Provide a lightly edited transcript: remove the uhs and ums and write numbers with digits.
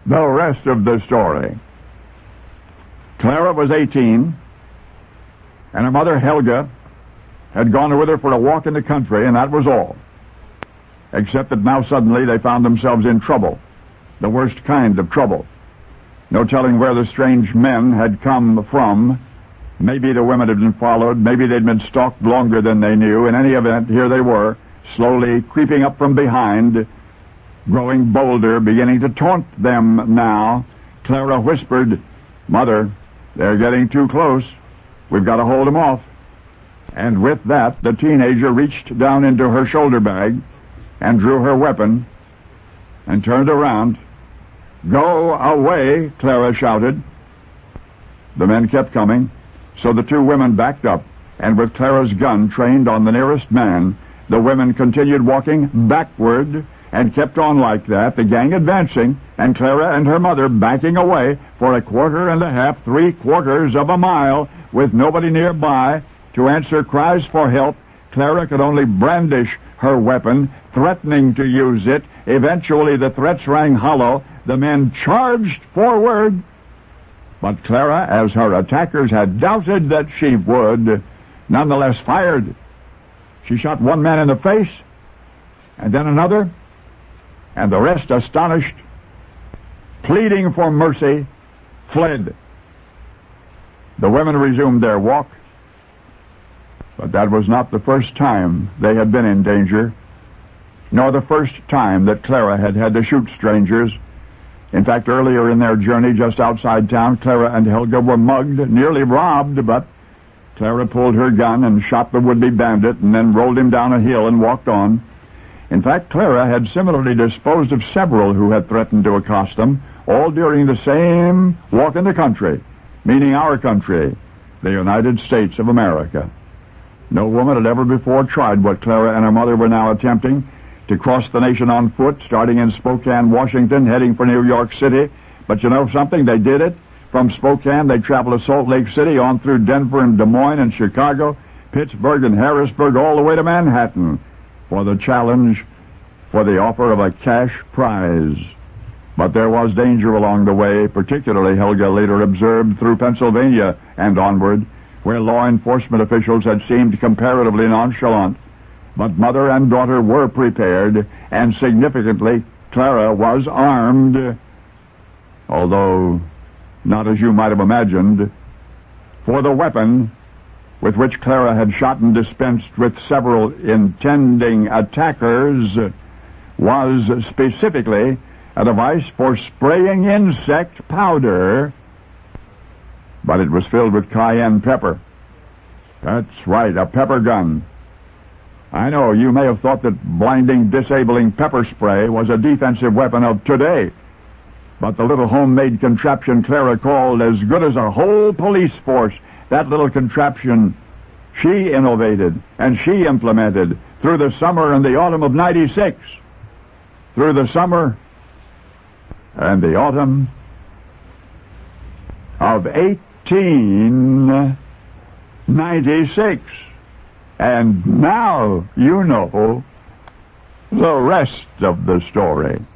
The rest of the story. Clara was 18, and her mother, Helga, had gone with her for a walk in the country, and that was all. Except that now suddenly they found themselves in trouble, the worst kind of trouble. No telling where the strange men had come from. Maybe the women had been followed, maybe they'd been stalked longer than they knew. In any event, here they were, slowly creeping up from behind, growing bolder, beginning to taunt them now. Clara whispered, "Mother, they're getting too close. We've got to hold them off." And with that, the teenager reached down into her shoulder bag and drew her weapon and turned around. "Go away," Clara shouted. The men kept coming, so the two women backed up, and with Clara's gun trained on the nearest man, the women continued walking backward and kept on like that, the gang advancing, and Clara and her mother backing away for a quarter and a half, 3/4 of a mile, with nobody nearby to answer cries for help. Clara could only brandish her weapon, threatening to use it. Eventually the threats rang hollow. The men charged forward, but Clara, as her attackers had doubted that she would, nonetheless fired. She shot one man in the face, and then another, and the rest, astonished, pleading for mercy, fled. The women resumed their walk, but that was not the first time they had been in danger, nor the first time that Clara had had to shoot strangers. In fact, earlier in their journey just outside town, Clara and Helga were mugged, nearly robbed, but Clara pulled her gun and shot the would-be bandit and then rolled him down a hill and walked on. In fact, Clara had similarly disposed of several who had threatened to accost them, all during the same walk in the country, meaning our country, the United States of America. No woman had ever before tried what Clara and her mother were now attempting, to cross the nation on foot, starting in Spokane, Washington, heading for New York City. But you know something? They did it. From Spokane, they traveled to Salt Lake City, on through Denver and Des Moines and Chicago, Pittsburgh and Harrisburg, all the way to Manhattan, for the challenge, for the offer of a cash prize. But there was danger along the way, particularly, Helga later observed, through Pennsylvania and onward, where law enforcement officials had seemed comparatively nonchalant. But mother and daughter were prepared, and significantly, Clara was armed, although not as you might have imagined, for the weapon with which Clara had shot and dispensed with several intending attackers was specifically a device for spraying insect powder, but it was filled with cayenne pepper. That's right, a pepper gun. I know you may have thought that blinding, disabling pepper spray was a defensive weapon of today, but the little homemade contraption Clara called as good as a whole police force, that little contraption she innovated and she implemented through the summer and the autumn of '96, through the summer and the autumn of 1896. And now you know the rest of the story.